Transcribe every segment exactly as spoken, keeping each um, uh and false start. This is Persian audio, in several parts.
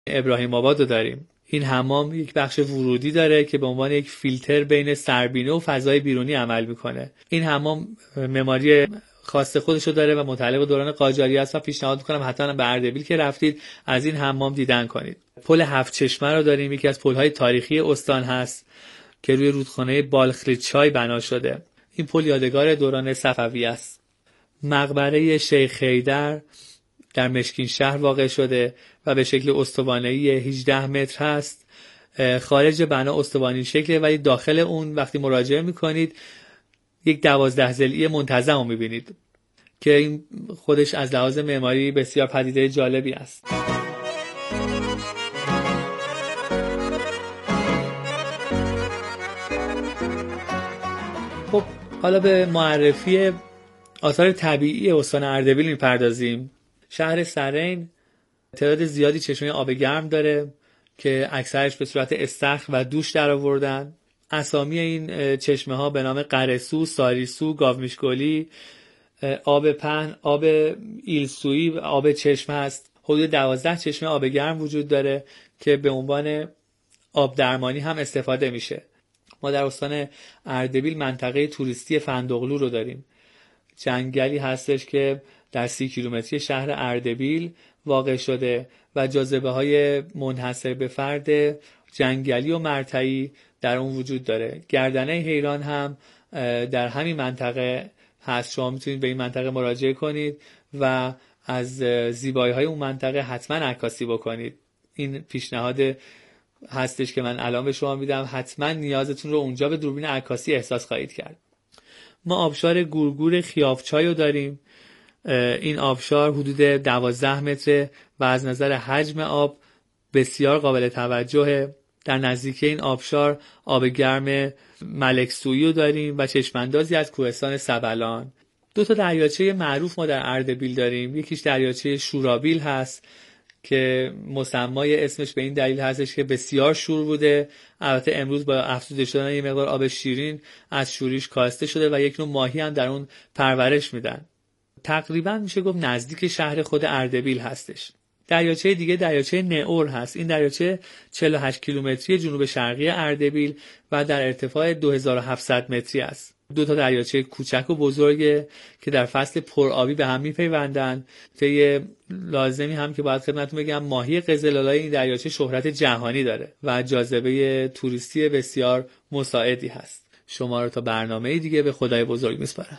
ابراهیم آباد رو داریم. این حمام یک بخش ورودی داره که به عنوان یک فیلتر بین سربینه و فضای بیرونی عمل میکنه. این حمام معماری خاص خودش رو داره و متعلق به دوران قاجاری است و پیشنهاد میکنم حتما به اردبیل که رفتید از این حمام دیدن کنید. پل هفت چشمه رو داریم، یکی از پل‌های تاریخی استان هست که روی رودخانه بالخریدچای بنا شده. این پل یادگار دوران صفوی است. مقبره شیخ حیدر در مشکین شهر واقع شده و به شکل استوانه‌ای هجده متر هست. خارج بنا استوانی شکله ولی داخل اون وقتی مراجعه میکنید یک دوازده ضلعی منتظم رو میبینید که این خودش از لحاظ معماری بسیار پدیده جالبی است. خب حالا به معرفی آثار طبیعی استان اردبیل میپردازیم. شهر سرین تعداد زیادی چشمه آب گرم داره که اکثرش به صورت استخر و دوش در آوردن. اسامی این چشمه ها به نام قره‌سو، ساریسو، گاومیشگلی، آب پهن، آب ایلسویی و آب چشمه است. حدود دوازده چشمه آب گرم وجود داره که به عنوان آب درمانی هم استفاده میشه. ما در استان اردبیل منطقه توریستی فندقلو رو داریم. جنگلی هستش که در سی کیلومتری شهر اردبیل واقع شده و جاذبه های منحصر به فرد جنگلی و مرتعی در اون وجود داره. گردنه حیران هم در همین منطقه هست. شما میتونید به این منطقه مراجعه کنید و از زیبایی های اون منطقه حتما عکاسی بکنید. این پیشنهاد هستش که من الان به شما میدم، حتما نیازتون رو اونجا به دوربین عکاسی احساس خواهید کرد. ما آبشار گورگور خیافچای رو داریم. این آبشار حدود دوازده متر و از نظر حجم آب بسیار قابل توجهه. در نزدیکی این آبشار آب گرم ملکسویی رو داریم و چشماندازی از کوهستان سبلان. دو تا دریاچه معروف ما در اردبیل داریم. یکیش دریاچه شورابیل هست که مسمای اسمش به این دلیل هستش که بسیار شور بوده. البته امروز با افزوده شدن یه مقدار آب شیرین از شوریش کاسته شده و یک نوع ماهی هم در اون پرورش میدن. تقریبا میشه گفت نزدیک شهر خود اردبیل هستش. دریاچه دیگه دریاچه نئور هست. این دریاچه چهل و هشت کیلومتری جنوب شرقی اردبیل و در ارتفاع دو هزار و هفتصد متری است. دو تا دریاچه کوچک و بزرگه که در فصل پرآبی به هم میپیوندن. طی لازمی هم که باید خدمتتون بگم ماهی قزل‌آلای این دریاچه شهرت جهانی داره و جاذبه توریستی بسیار مساعدی هست. شما رو تا برنامه دیگه به خدای بزرگ میسپارم.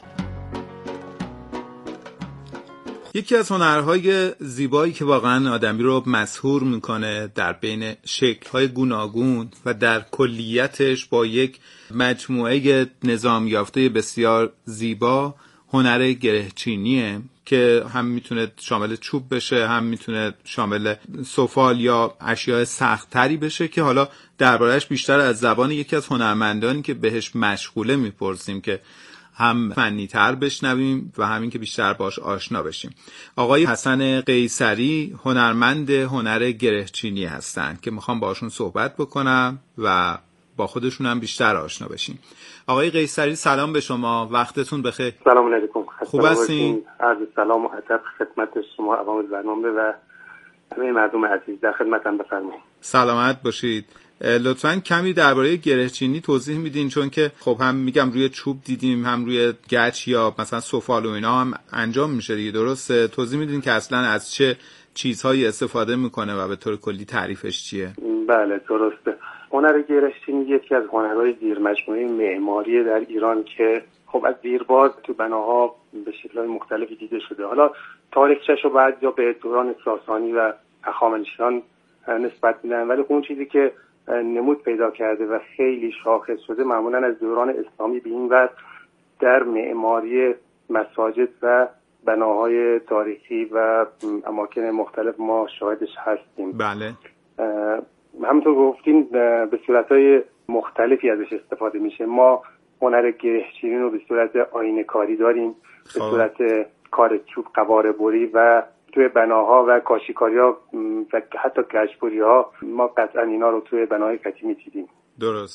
یکی از هنرهای زیبایی که واقعا آدمی رو مسحور میکنه در بین شکل‌های گوناگون و در کلیتش با یک مجموعه نظام یافته بسیار زیبا هنر گرهچینیه که هم میتونه شامل چوب بشه، هم میتونه شامل سفال یا اشیاء سخت‌تری بشه که حالا درباره‌اش بیشتر از زبان یکی از هنرمندانی که بهش مشغوله میپرسیم که هم فنی تر بشنویم و همین که بیشتر باش آشنا بشیم. آقای حسن قیصری هنرمند هنر گرهچینی هستند که میخوام باشون صحبت بکنم و با خودشون هم بیشتر آشنا بشیم. آقای قیصری سلام به شما، وقتتون بخیر. سلام علیکم. خوب هستین؟ عرض سلام و ادب خدمت شما عوامل برنامه و همه مردم عزیز، در خدمتم بفرمایید. سلامت باشید. لطفاً کمی درباره گرهچینی توضیح میدین، چون که خب هم میگم روی چوب دیدیم، هم روی گچ یا مثلا سفال و اینا هم انجام میشه دیگه، درسته؟ توضیح میدین که اصلا از چه چیزهایی استفاده میکنه و به طور کلی تعریفش چیه؟ بله درسته. هنر گرهچینی یکی از هنرهای زیرمجموعه معماری در ایران که خب از دیرباز تو بناها به شکل‌های مختلفی دیده شده. حالا تاریخچه‌شو بعد یا به دوران ساسانی و هخامنشیان نسبت میدن، ولی اون چیزی که نمود پیدا کرده و خیلی شاخص شده معمولا از دوران اسلامی به این ور در معماری مساجد و بناهای تاریخی و اماکن مختلف ما شاهدش هستیم. بله. همونطور گفتیم به صورتهای مختلفی ازش استفاده میشه. ما هنر گرهچینی رو به صورت آینه کاری داریم، به صورت کار چوب قواره بری و توی بناها و کاشیکاری ها و حتی گچبری ها ما قطعا اینا رو توی بناهای قدیمی دیدیم. درسته.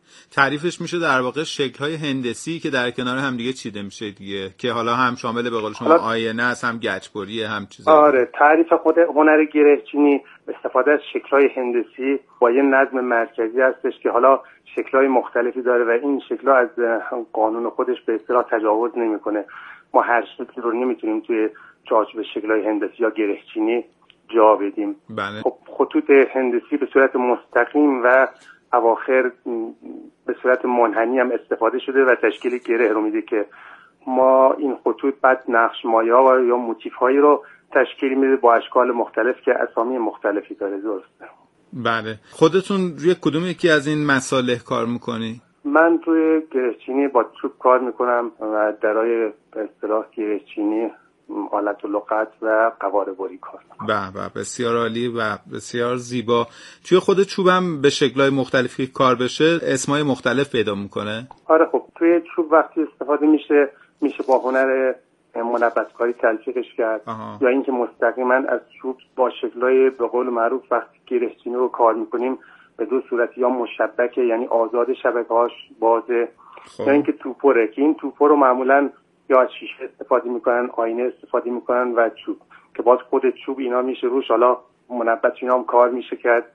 تعریفش میشه در واقع شکل‌های هندسی که در کنار هم دیگه چیده میشه دیگه، که حالا هم شامل به قول شما آینه است، هم گچبریه، هم چیزا. آره، تعریف خود هنر گرهچینی استفاده از شکل‌های هندسی با یه نظم مرکزی هستش که حالا شکل‌های مختلفی داره و این شکل‌ها از قانون خودش به اصطلاح تجاوز نمی‌کنه. ما هر شکلی رو نمیتونیم توی چارچوب شکل‌های هندسی یا گرهچینی جا بدیم. بله. خب خطوط هندسی به صورت مستقیم و اواخر به صورت منحنی هم استفاده شده و تشکیل گره رو میده که ما این خطوط بعد نقش مایه‌ها یا موتیف‌هایی رو تشکیل میده با اشکال مختلف که اسامی مختلفی داره. درسته. بله. خودتون روی کدوم یکی از این مصالح کار میکنی؟ من روی گرهچینی با چوب کار میکنم و درای به اصطلاح گرهچینی، آلت و لغت و قواره بری کار میکنم. به به، بسیار عالی و بسیار زیبا. توی خود چوبم به شکل‌های مختلفی کار بشه اسمای مختلف پیدا میکنه؟ آره، خب توی چوب وقتی استفاده میشه میشه با هنر منبت‌کاری تلفیقش کرد. آها. یا اینکه مستقیما از چوب با شکل‌های به قول معروف وقتی گرهچینی رو کار میکنیم به دو صورت، یا مشبکه یعنی آزاد شبکه‌هاش بازه، یا اینکه توپره که این توپر رو معمولا یا از شیشه استفاده میکنن، آینه استفاده میکنن و چوب که باز خود چوب اینا میشه روش حالا منبت اینا هم کار میشه کرد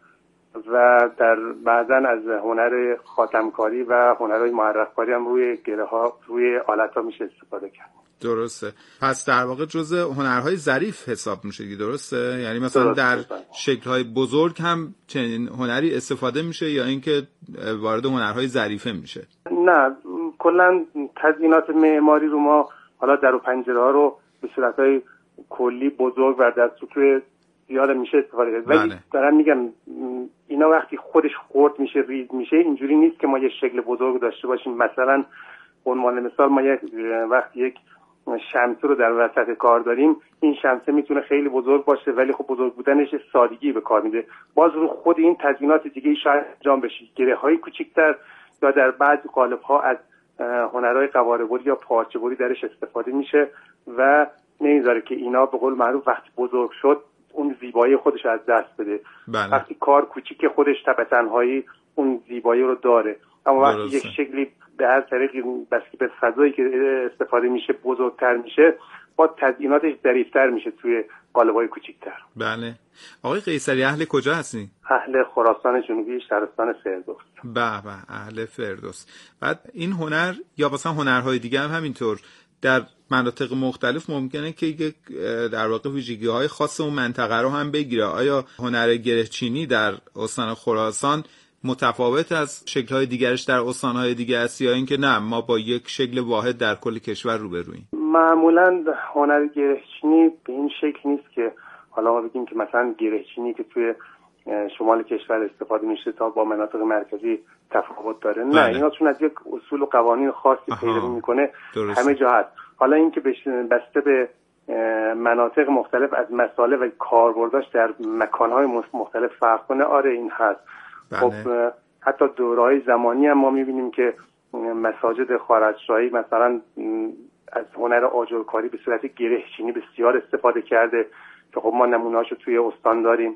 و در بعداً از هنر خاتمکاری و هنرهای معرف‌کاری هم روی گره ها روی آلت ها میشه استفاده کرد. درسته. پس در واقع جزء هنرهای ظریف حساب میشه دیگه، درسته؟ یعنی مثلا در شکل‌های بزرگ هم چنین هنری استفاده میشه یا اینکه وارد هنرهای ظریفه میشه؟ نه، کلا تزیینات معماری رو ما حالا در و پنجره ها رو به صورت‌های کلی بزرگ و در سطوح زیاد میشه استفاده کرد. ولی دارم میگم اینا وقتی خودش خرد میشه، ریز میشه، اینجوری نیست که ما یه شکل بزرگ داشته باشیم. مثلا عنوان مثال ما یک وقتی یک شمسه رو در وسط کار داریم، این شمسه میتونه خیلی بزرگ باشه ولی خب بزرگ بودنش سادگی به کار میده. باز رو خود این تزیینات دیگه شاید انجام بشه، گره‌های کوچیک‌تر یا در بعضی قالب‌ها از هنرهای قواره‌بری یا پارچه‌بری درش استفاده میشه و نمیذاره که اینا به قول معروف وقتی بزرگ شد اون زیبایی خودش از دست بده. بله. وقتی کار کوچیک خودش به تنهایی اون زیبایی رو داره، اما وقتی یک شکلی به هر طریقی بسکی به فضایی که استفاده میشه بزرگتر میشه، با تزییناتش ظریف‌تر میشه توی قالب‌های کوچیک‌تر. بله. آقای قیصری اهل کجا هستی؟ اهل خراسان جنوبی، شهرستان فردوس. به به، اهل فردوس. بعد این هنر یا مثلا هنرهای دیگه هم همینطور در مناطق مختلف ممکنه که یک در واقع ویژگی‌های خاص اون منطقه رو هم بگیره. آیا هنر گرهچینی در استان خراسان متفاوت از شکل‌های دیگرش در استان‌های دیگه است یا اینکه نه ما با یک شکل واحد در کل کشور روبرویم؟ معمولاً هنر گرهچینی به این شکل نیست که حالا ما بگیم که مثلا گرهچینی که توی شمال کشور استفاده میشه تا با مناطق مرکزی تفاوت داره. بله. نه، اینا چون از یک اصول و قوانین خاصی پیروی میکنه همه جا هست. حالا اینکه بسته به مناطق مختلف از مسائل و کاربرداش در مکان‌های مختلف فرق کنه، آره این هست. بله. خب حتی دوره‌های زمانی هم ما می‌بینیم که مساجد خارجشاهی مثلا از هنر آجرکاری به صورت گرهچینی بسیار استفاده کرده که خب ما نمونه‌اشو توی استان داریم.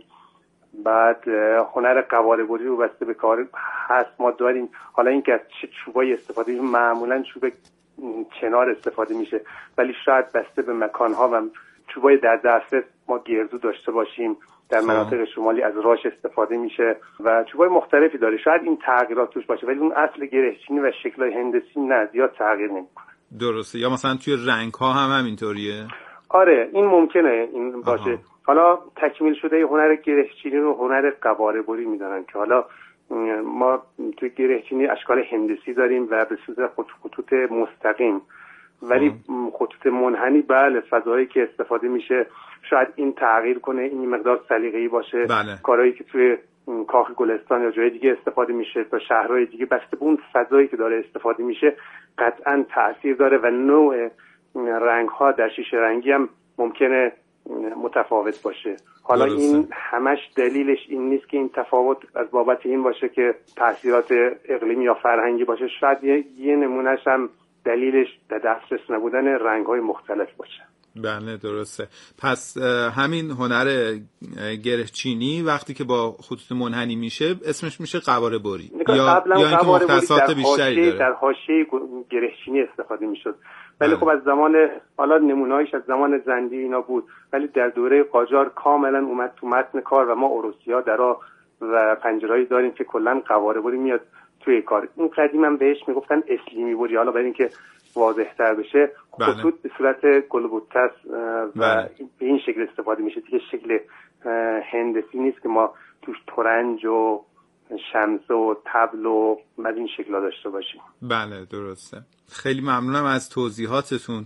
بعد هنر قواره‌بری رو بسته به کار هست ما داریم. حالا اینکه از چه چوبایی استفاده میشه، معمولاً چوب چنار استفاده میشه ولی شاید بسته به مکان‌ها و چوبای در دسترس ما گردو داشته باشیم. در مناطق شمالی از راش استفاده میشه و چوبای مختلفی داره. شاید این تغییرات توش باشه ولی اون اصل گرهچینی و شکل‌های هندسی نه، زیاد تغییر نمیکنه. درسته. یا مثلا توی رنگ‌ها هم همینطوریه؟ آره، این ممکنه این باشه. آها. حالا تکمیل شده هنر گرهچینی رو هنر قواره‌بری میدونن که حالا ما توی گرهچینی اشکال هندسی داریم و به صورت خطوط مستقیم، ولی خطوط منحنی بله فضایی که استفاده میشه شاید این تغییر کنه، این مقدار سلیقه‌ای باشه. بله. کارهایی که توی کاخ گلستان یا جای دیگه استفاده میشه تا شهرهای دیگه بسته به اون فضایی که داره استفاده میشه قطعاً تأثیر داره و نوع رنگ‌ها در شیشه رنگی هم ممکنه متفاوت باشه. حالا درسته. این همش دلیلش این نیست که این تفاوت از بابت این باشه که تأثیرات اقلیمی یا فرهنگی باشه، شاید یه, یه نمونهش هم دلیلش در دسترس نبودن رنگ‌های مختلف باشه. بله درسته. پس همین هنر گرهچینی وقتی که با خطوط منحنی میشه اسمش میشه قواره بری یا یا اینکه مختصات بیشتری داره؟ در حاشیه گرهچینی استفاده میشد. ولی خب از زمان حالا نمونه‌ایش از زمان زندی اینا بود، ولی در دوره قاجار کاملا اومد تو متن کار و ما عروسی‌ها درا و پنجره‌ای داریم که کلا قواره بری میاد توی کار. این قدیم هم بهش میگفتن اسلیمی بری، حالا برای اینکه واضح‌تر بشه خطوط به صورت گلوبوتس و بله. به این شکل استفاده میشه دیگه، شکل هندسی نیست که ما توش ترنج و شمسه و طبل و از این شکل‌ها داشته باشیم. بله درسته. خیلی ممنونم از توضیحاتتون.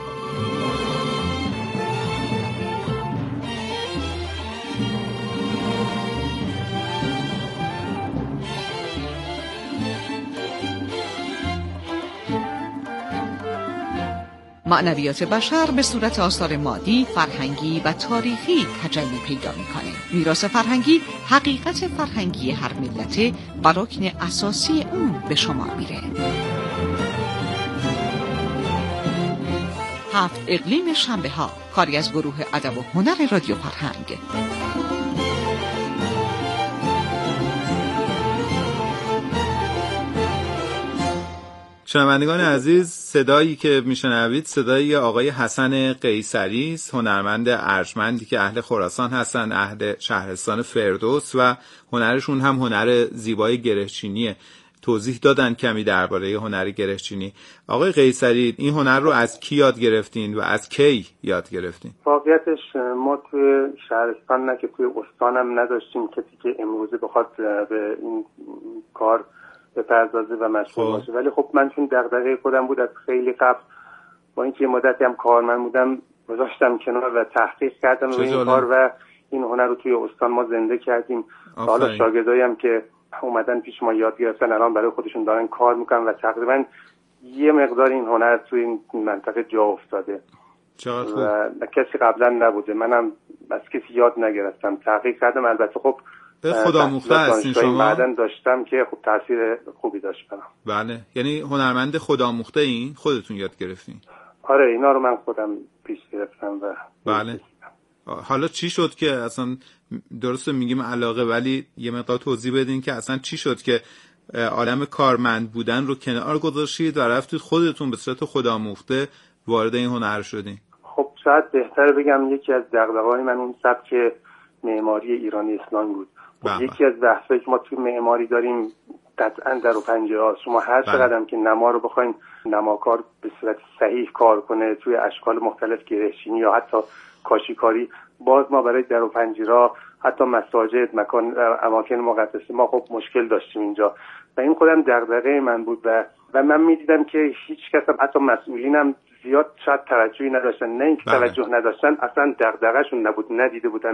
معنویات بشر به صورت آثار مادی، فرهنگی و تاریخی تجلی پیدا می‌کنه. میراث فرهنگی حقیقت فرهنگی هر ملت و رکن اساسی اون به شمار میره. هفت اقلیم شنبه ها، کاری از گروه ادب و هنر رادیو فرهنگ. شنوندگان عزیز، صدایی که میشنوید صدای آقای حسن قیصری است، هنرمند ارجمندی که اهل خراسان هستن، اهل شهرستان فردوس و هنرشون هم هنر زیبای گرهچینیه. توضیح دادن کمی درباره هنر گرهچینی. آقای قیصری، این هنر رو از کی یاد گرفتین و از کی یاد گرفتین؟ واقعیتش ما توی شهرستان نه که توی استانم نداشتیم کسی که امروزه بخواد به این کار بپردازه و مشغول باشه، ولی خب من چون دغدغه خودم بود از خیلی قبل، با اینکه مدتی هم کارمند بودم گذاشتم کنار و تحقیق کردم روی این کار و این هنر رو توی استان ما زنده کردیم. حالا شاگردایی هم که اومدن پیش ما یاد گرفتن الان برای خودشون دارن کار میکنن و تقریبا یه مقدار این هنر توی این منطقه جا افتاده و کسی قبلا نبوده. منم از کسی یاد نگرفتم، تحقیق کردم. البته خب به خدا مخته هستین شما؟ بعدن داشتم که خب تاثیر خوبی داشت برام. بله، یعنی هنرمند خدا مخته این خودتون یاد گرفتین؟ آره اینا رو من خودم پیش گرفتم و بله. حالا چی شد که اصلا، درسته میگیم علاقه، ولی یه مقدار توضیح بدین که اصلا چی شد که عالم کارمند بودن رو کنار گذاشتید و رفتید خودتون به صورت خدا مخته وارد این هنر شدین؟ خب شاید بهتره بگم یکی از دغدغه‌های من اون سبک معماری ایرانی اسلامی بود. خب یکی از بحثایی که ما توی معماری داریم قطعاً در و پنجره هاست. شما هر چقدر که نما رو بخواین نماکار به صورت صحیح کار کنه توی اشکال مختلف گرهچینی یا حتی کاشیکاری، باز ما برای در و پنجره، حتی مساجد، مکان اماکن مقدسه ما خب مشکل داشتیم اینجا و این خودم دغدغه من بود و و من میدیدم که هیچ کس هم حتی مسئولینم زیاد شاید توجهی نداشتن. نه اینکه توجه نداشتن، اصلا دغدغه‌شون نبود، ندیده بودن.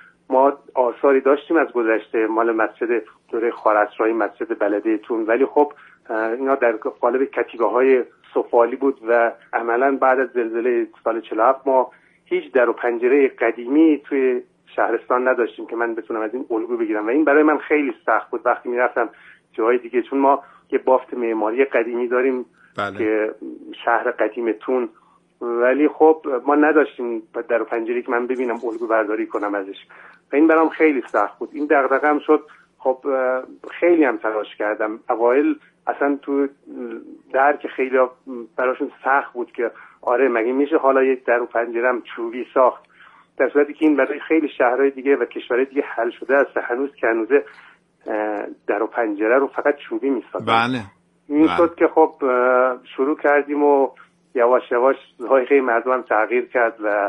ما آثاری داشتیم از گذشته مال مسجد دوره خوارزمشاهی، مسجد بلده تون، ولی خب اینا در قالب کتیبه‌های سفالی بود و عملاً بعد از زلزله سال چهل و هفت ما هیچ در و پنجره قدیمی توی شهرستان نداشتیم که من بتونم از این الگو بگیرم و این برای من خیلی سخت بود وقتی میرفتم جاهای دیگه، چون ما یه بافت معماری قدیمی داریم بله. که شهر قدیم تون، ولی خب ما نداشتیم در و پنجره‌ای که من ببینم الگو برداری کنم ازش و این برام خیلی سخت بود. این دغدغه‌ام شد. خب خیلی هم تلاش کردم. اوایل اصلا تو درک خیلی براشون سخت بود که آره مگه میشه حالا یک در و پنجره‌ام چوبی ساخت، در صورتی که این برای خیلی شهرهای دیگه و کشورهای دیگه حل شده است. هنوز که هنوزه در و پنجره رو فقط چوبی میسازن. بله. این بله. شد که خب شروع کردیم و یواش یواش ذائقه مردم هم تغییر کرد و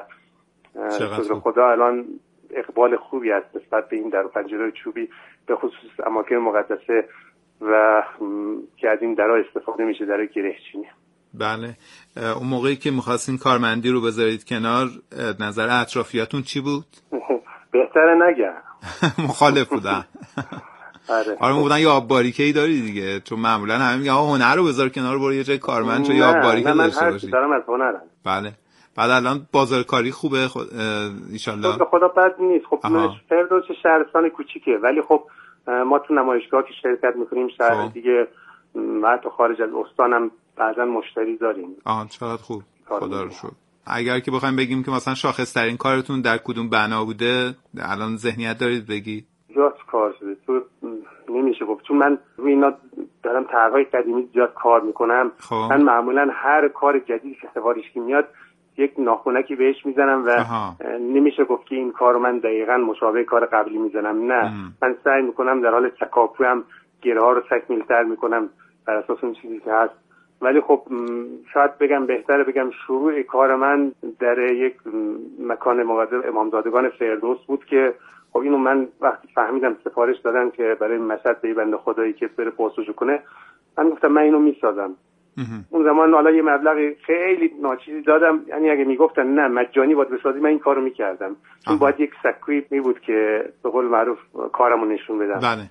شکر خدا الان اقبال خوبی هست نسبت به این در و پنجره چوبی، به خصوص اماکن مقدسه و که از این درها استفاده میشه، در گرهچینی. بله. اون موقعی که می‌خواستین کارمندی رو بذارید کنار، نظر اطرافیاتون چی بود؟ بهتره نگم. مخالف بودن. آره. آره بودن یه آب باریکه‌ای داری دیگه، چون معمولا همه میگن آقا هنر رو بذار کنار برو یه جای کارمند شو یا آب باریکه داشته باشی. من دارم از هنرم. بله. بعد الان بازارکاری خوبه خود ان شاء الله. خب خدا بد نیست. خب فردوس شهرستان کوچیکه، ولی خب ما تو نمایشگاه که شرکت می‌کنیم شهر دیگه حتی خارج از استانم بعضا مشتری داریم. آها چقدر خوب. خدا رو شکر. اگر که بخوایم بگیم که مثلا شاخص ترین کارتون در کدوم بنا بوده، الان ذهنیت دارید بگی؟ زیاد کار شده تو نمیشه گفت، چون من روی اینا دارم طرح‌های قدیمی زیاد کار میکنم. خب. من معمولا هر کار جدیدی که سفارش که میاد یک ناخونکی بهش میزنم و آها. نمیشه گفت که این کارو من دقیقاً مشابه کار قبلی میزنم، نه ام. من سعی میکنم در حال تکاپو هم گره ها رو تکمیل‌تر میکنم بر اساس اون چیزی که هست. ولی خب شاید بگم بهتره بگم شروع کار من در یک مکان مقدم امامزادگان فردوس بود که خب اینو من وقتی فهمیدم سفارش دادن که برای مشهد به بنده خدایی که بره پرسجو کنه، من گفتم من اینو میسازم. اون زمان حالا یه مبلغ خیلی ناچیزی دادم، یعنی اگه میگفتن نه مجانی باید بسازی من این کارو میکردم. این باید یک سکوی می بود که به قول معروف کارمو نشون بدم. بله.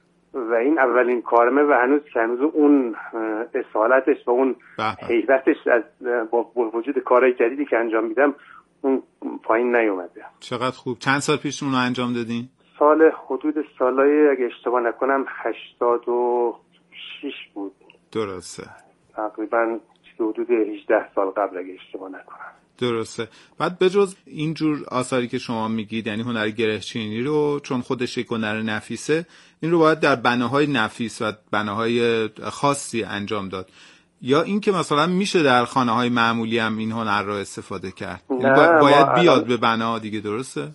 و این اولین کارمه و هنوز که هنوز اون اصالتش و اون حیرتش از با وجود کارهای جدیدی که انجام میدم اون پایین نیومده. چقدر خوب. چند سال پیش اون رو انجام دادین؟ سال حدود سالای اگه اشتباه نکنم هشتاد و شش بود. درسته. تقریبا حدود هجده سال قبل اگه اشتباه نکنم. درسته. بعد بجز اینجور آثاری که شما میگید، یعنی هنر گرهچینی رو چون خودش یک هنر نفیسه، این رو باید در بناهای نفیس و بناهای خاصی انجام داد، یا این که مثلا میشه در خانه‌های معمولی هم این هنر رو استفاده کرد؟ نه با... باید بیاد الان... به بنا دیگه، درسته؟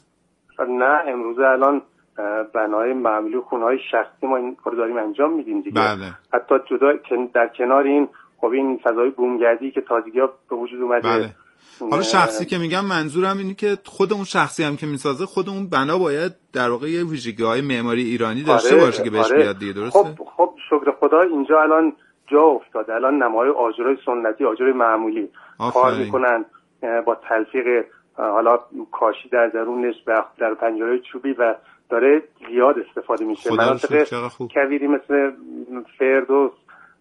نه امروزه الان بناهای معمولی و خونه‌های شخصی ما این کارو داریم انجام میدیم دیگه. بله. حتی جدا در کنار این خب این فضای بومگردی که تازگی‌ها به وجود اومده. بله. حالا شخصی که میگم منظورم اینه که خود اون شخصی هم که میسازه، خود اون بنا باید در واقع یه ویژگی‌های معماری ایرانی داشته آره، باشه که بهش آره. بیاد دیگه، درسته؟ خب خب شکر خدا اینجا الان جا افتاده. الان نمای آجرای سنتی، آجرای معمولی آفرین. کار میکنن با تلفیق حالا کاشی در درونش و در پنجره چوبی و داره زیاد استفاده میشه. مناطق کویری مثل فردوس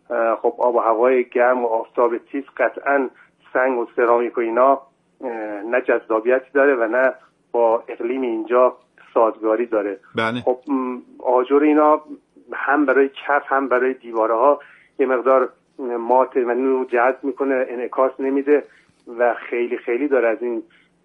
خب آب و هوای گرم و آفتاب تیز قطعاً سنگ و سرامیک و اینا نه جذابیتی داره و نه با اقلیم اینجا سازگاری داره. بله. خب آجر اینا هم برای کف هم برای دیواره ها یه مقدار مات و نور جذب میکنه، انعکاس نمیده و خیلی خیلی داره از این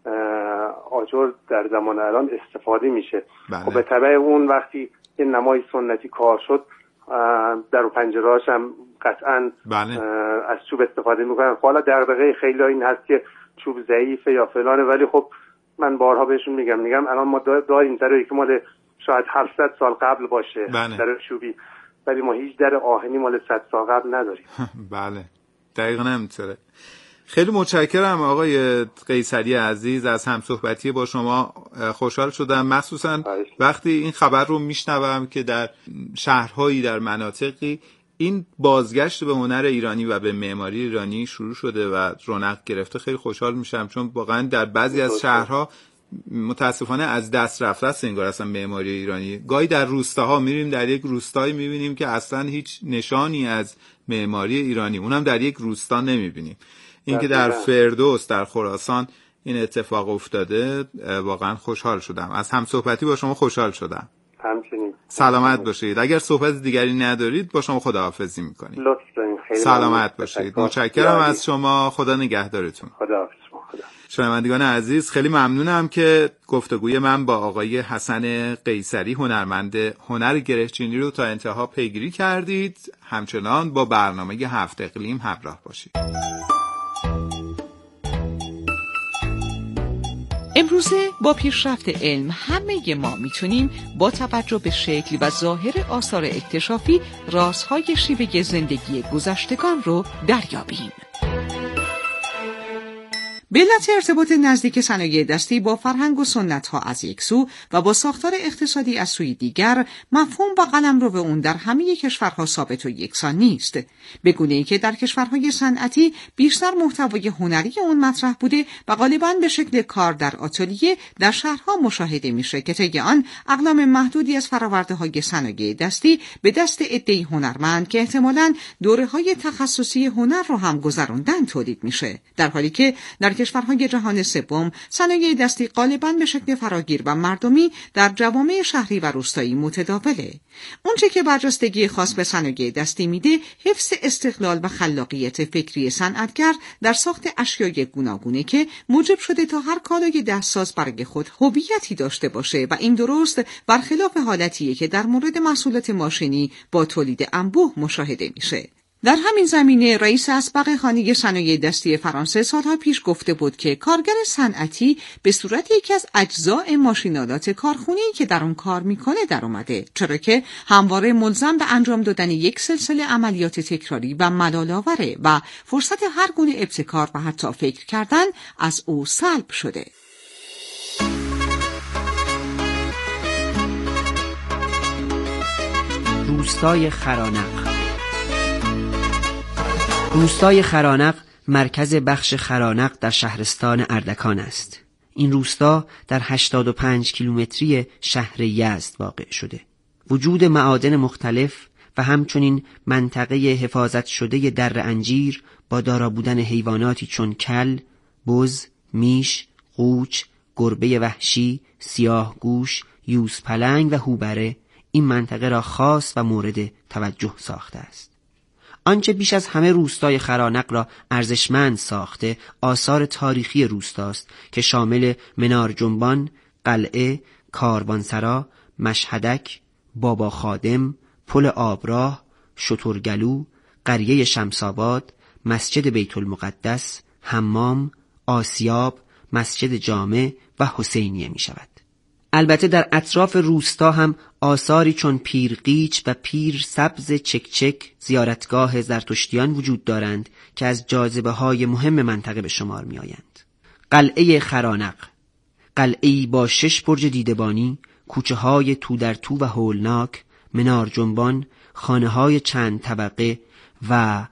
آجر در زمان الان استفاده میشه. بله. خب به تبع اون وقتی یه نمای سنتی کار شد، در و پنجرهاش هم قطعاً بله. از چوب استفاده میکنن. حالا دغدغه خیلی این هست که چوب ضعیفه یا فلانه، ولی خب من بارها بهشون میگم میگم الان ما داریم دره که مال شاید هفتصد سال قبل باشه. بله. در چوبی، ولی ما هیچ در آهنی مال صد سال قبل نداریم. بله دقیقاً همینطوره. خیلی متشکرم آقای قیصری عزیز، از همصحبتی با شما خوشحال شدم، مخصوصا وقتی این خبر رو میشنوم که در شهرهایی در مناطقی این بازگشت به هنر ایرانی و به معماری ایرانی شروع شده و رونق گرفته. خیلی خوشحال میشم چون واقعا در بعضی از شهرها متاسفانه از دست رفته است انگار اصلا معماری ایرانی. گاهی در روستاها میریم، در یک روستایی میبینیم که اصلا هیچ نشانی از معماری ایرانی اونم در یک روستا نمیبینیم. این که در فردوس در خراسان این اتفاق افتاده واقعا خوشحال شدم. از هم صحبتی با شما خوشحال شدم. همچنین. سلامت باشید. اگر صحبت دیگری ندارید با شما خداحافظی میکنیم. لطف دارین. خیلی سلامت باشید. متشکرم از شما. خدا نگهدارتون. خداحافظ. خدا. شنوندگان عزیز، خیلی ممنونم که گفتگوی من با آقای حسن قیصری هنرمند هنر گرهچینی رو تا انتها پیگیری کردید. همچنان با برنامه هفت اقلیم همراه باشید. امروزه با پیشرفت علم همه ما میتونیم با توجه به شکل و ظاهر آثار اکتشافی رازهای شیوه زندگی گذشتگان رو دریابیم. به علت ارتباط نزدیک صنایع دستی با فرهنگ و سنت‌ها از یک سو و با ساختار اقتصادی از سوی دیگر، مفهوم و قلمرو به اون در همه کشورها ثابت و یکسان نیست. به گونه‌ای که در کشورهای صنعتی بیشتر محتوای هنری اون مطرح بوده و غالباً به شکل کار در آتلیه در شهرها مشاهده میشه که طی آن اقلام محدودی از فرآورده‌های صنایع دستی به دست عده‌ای هنرمند که احتمالاً دوره‌های تخصصی هنر رو هم گذروندن تولید میشه، در حالی که در کشورهای جهان سوم صنایع دستی غالباً به شکل فراگیر و مردمی در جوامع شهری و روستایی متداوله. اونچه که برجستگی خاص به صنایع دستی میده، حفظ استقلال و خلاقیت فکری صنعتگر در ساخت اشیای گوناگونه که موجب شده تا هر کالای دستساز برای خود هویتی داشته باشه و این درست برخلاف حالتیه که در مورد محصولات ماشینی با تولید انبوه مشاهده میشه. در همین زمینه رئیس اسبق خانه صنایع دستی فرانسه سالها پیش گفته بود که کارگر صنعتی به صورت یکی از اجزاء ماشینالات کارخونه‌ای که در اون کار میکنه در اومده، چرا که همواره ملزم به انجام دادن یک سلسله عملیات تکراری و ملال‌آوره و فرصت هر گونه ابتکار و حتی فکر کردن از او سلب شده. روستای خرانق. روستای خرانق مرکز بخش خرانق در شهرستان اردکان است. این روستا در هشتاد و پنج کیلومتری شهر یزد واقع شده. وجود معادن مختلف و همچنین منطقه حفاظت شده در انجیر با دارا بودن حیواناتی چون کل، بز، میش، قوچ، گربه وحشی، سیاه گوش، یوز پلنگ و هوبره این منطقه را خاص و مورد توجه ساخته است. آنچه بیش از همه روستای خرانق را ارزشمند ساخته آثار تاریخی روستاست که شامل منار جنبان، قلعه، کاروانسرا، مشهدک، بابا خادم، پل آبراه، شترگلو، قریه شمساباد، مسجد بیت المقدس، حمام، آسیاب، مسجد جامع و حسینیه می شود. البته در اطراف روستا هم آثاری چون پیرقیچ و پیر سبز چکچک زیارتگاه زرتشتیان وجود دارند که از جاذبه های مهم منطقه به شمار می آیند. قلعه خرانق، قلعه‌ای با شش برج دیدبانی، کوچه های تو در تو و هولناک، منار جنبان، خانه های چند طبقه و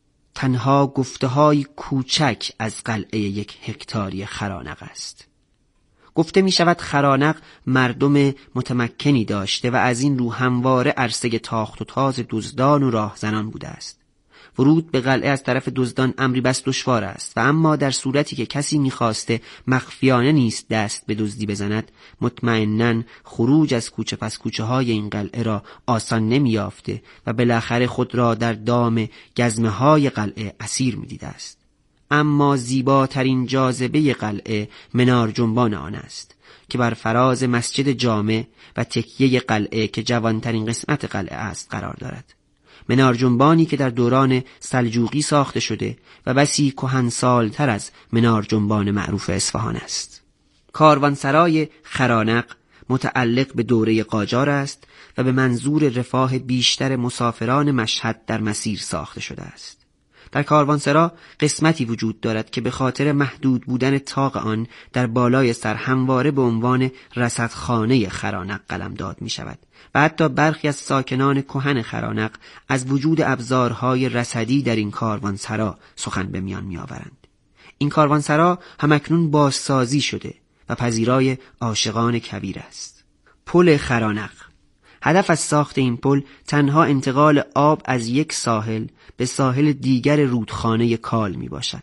تنها گفته های کوچک از قلعه یک هکتاری خرانق است. گفته می شود خرانق مردم متمکنی داشته و از این رو همواره عرصه تاخت و تاز دزدان و راهزنان بوده است. ورود به قلعه از طرف دزدان امری بس دشوار است و اما در صورتی که کسی می‌خواسته مخفیانه نیست دست به دزدی بزند، مطمئناً خروج از کوچه پس کوچه های این قلعه را آسان نمی‌یافته و بالاخره خود را در دام گزمه های قلعه اسیر می‌دیده است. اما زیباترین جاذبه قلعه منار جنبان آن است که بر فراز مسجد جامع و تکیه قلعه که جوانترین قسمت قلعه است قرار دارد. منار جنبانی که در دوران سلجوقی ساخته شده و بسی کهنسال‌تر از منار جنبان معروف اصفهان است. کاروانسرای خرانق متعلق به دوره قاجار است و به منظور رفاه بیشتر مسافران مشهد در مسیر ساخته شده است. در کاروانسرا قسمتی وجود دارد که به خاطر محدود بودن طاق آن در بالای سر همواره به عنوان رصدخانه خرانق قلمداد می شود و حتی برخی از ساکنان کهن خرانق از وجود ابزارهای رصدی در این کاروانسرا سخن به میان می آورند. این کاروانسرا همکنون بازسازی شده و پذیرای عاشقان کبیر است. پل خرانق. هدف از ساخت این پل تنها انتقال آب از یک ساحل به ساحل دیگر رودخانه کال می باشد.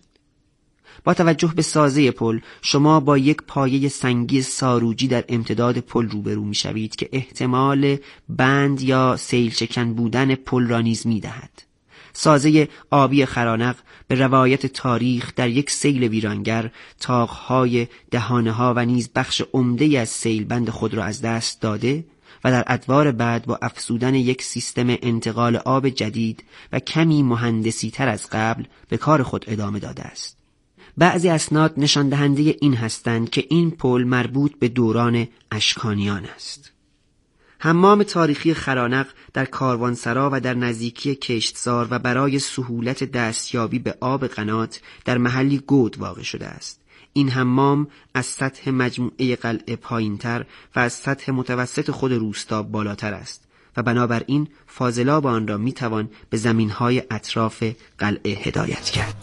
با توجه به سازه پل شما با یک پایه سنگی ساروجی در امتداد پل روبرو می شوید که احتمال بند یا سیل شکن بودن پل را نیز می دهد. سازه آبی خرانق به روایت تاریخ در یک سیل ویرانگر طاقهای دهانه‌ها و نیز بخش عمده از سیل بند خود را از دست داده و در ادوار بعد با افزودن یک سیستم انتقال آب جدید و کمی مهندسی تر از قبل به کار خود ادامه داده است. بعضی اسناد نشان دهنده این هستند که این پل مربوط به دوران اشکانیان است. حمام تاریخی خرانق در کاروانسرا و در نزدیکی کشتزار و برای سهولت دستیابی به آب قنات در محلی گود واقع شده است. این حمام از سطح مجموعه قلعه پایین‌تر و از سطح متوسط خود روستا بالاتر است و بنابراین فاضلاب آن را میتوان به زمین‌های اطراف قلعه هدایت کرد.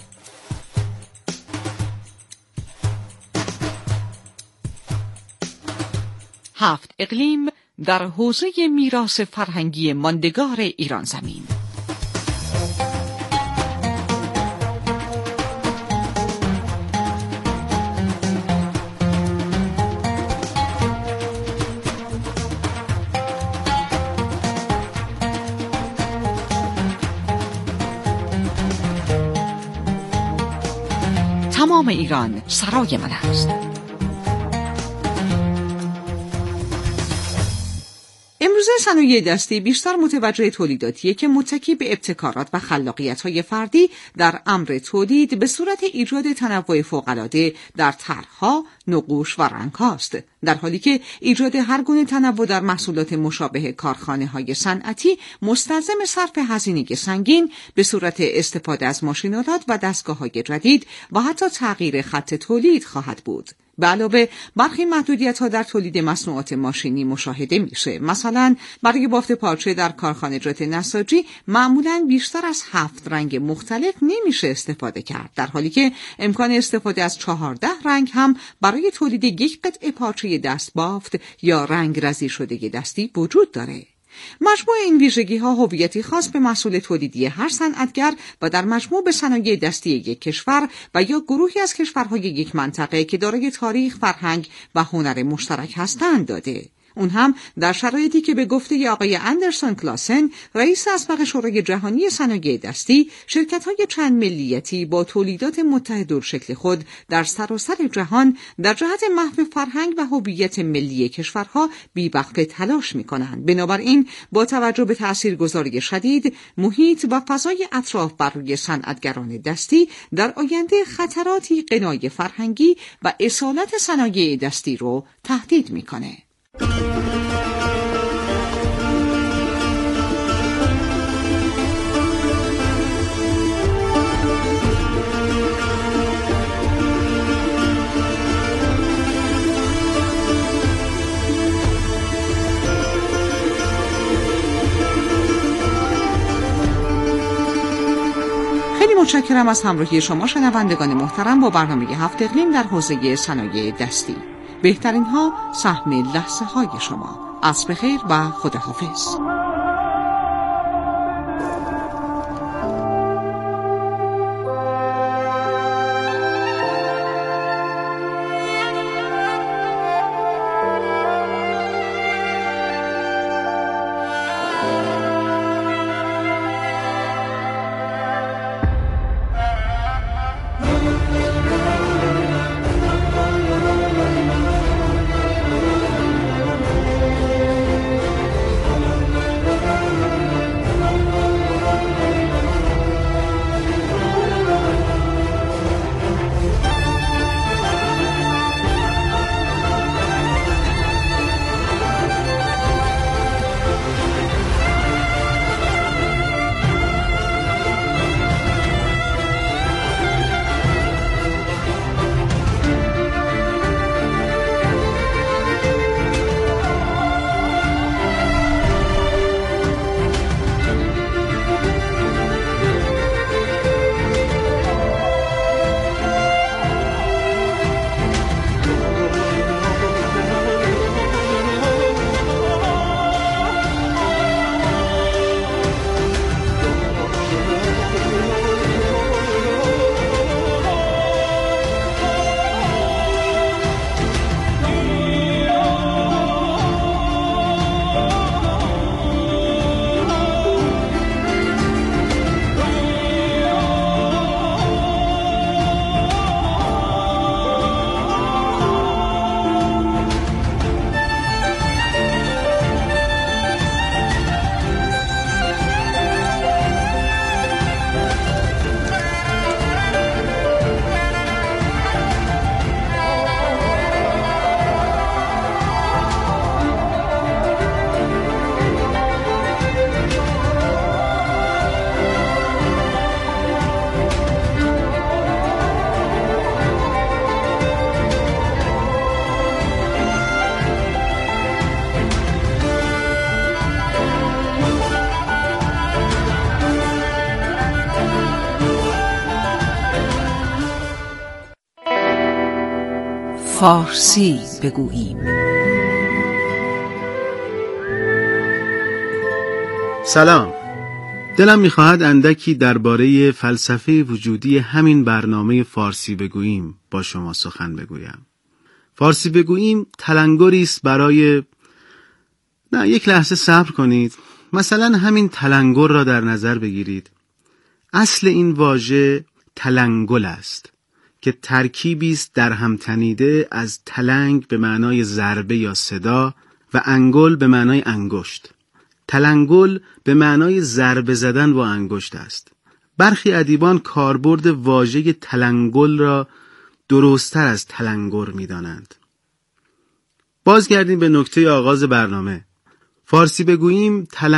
هفت اقلیم در حوزه میراث فرهنگی ماندگار ایران زمین. تمام ایران سرای من است. امروزه صنایع دستی بیشتر متوجه تولیداتیه که متکی به ابتکارات و خلاقیت‌های فردی در امر تولید به صورت ایجاد تنوع فوق‌العاده در طرح‌ها، نقوش و رنگ‌هاست، در حالی که ایجاد هر گونه تنوع در محصولات مشابه کارخانه‌های صنعتی مستلزم صرف هزینه سنگین به صورت استفاده از ماشین‌آلات و دستگاه‌های جدید و حتی تغییر خط تولید خواهد بود. به علاوه برخی محدودیت‌ها در تولید مصنوعات ماشینی مشاهده میشه. مثلا برای بافت پارچه در کارخانجات نساجی معمولاً بیشتر از هفت رنگ مختلف نمیشه استفاده کرد، در حالی که امکان استفاده از چهارده رنگ هم برای تولید یک قطعه پارچه دست بافت یا رنگ رزی شده دستی وجود داره. مجموع این ویژگی‌ها هویتی خاص به محصول تولیدی هر صنعتگر و در مجموع به صنایع دستی یک کشور و یا گروهی از کشورهای یک منطقه که دارای تاریخ، فرهنگ و هنر مشترک هستند داده. اون هم در شرایطی که به گفته آقای اندرسون کلاسن، رئیس اسبق شورای جهانی صنایع دستی، شرکت‌های چند ملیتی با تولیدات متحدالشکل خود در سراسر جهان در جهت محو فرهنگ و هویت ملی کشورها بی‌وقفه تلاش می‌کنند. بنابراین با توجه به تاثیرگذاری شدید محیط و فضای اطراف بر روی صنعتگران دستی، در آینده خطراتی غنای فرهنگی و اصالت صنایع دستی رو تهدید می‌کنه. خیلی متشکرم از همراهی شما شنوندگان محترم با برنامه هفت اقلیم در حوزه صنایع دستی. بهترین ها سهم لحظه های شما. عصر بخیر و خداحافظ. فارسی بگوییم. سلام. دلم می‌خواهد اندکی درباره فلسفه وجودی همین برنامه فارسی بگوییم با شما سخن بگویم. فارسی بگوییم تلنگری است برای نه یک لحظه صبر کنید. مثلا همین تلنگر را در نظر بگیرید. اصل این واژه تلنگل است که ترکیبی است در هم تنیده از تلنگ به معنای ضربه یا صدا و انگل به معنای انگشت. تلنگل به معنای ضربه زدن با انگشت است. برخی ادیبان کاربرد واژه تلنگل را درست‌تر از تلنگر می‌دانند. بازگردیم به نکته آغاز برنامه. فارسی بگوییم تلنگر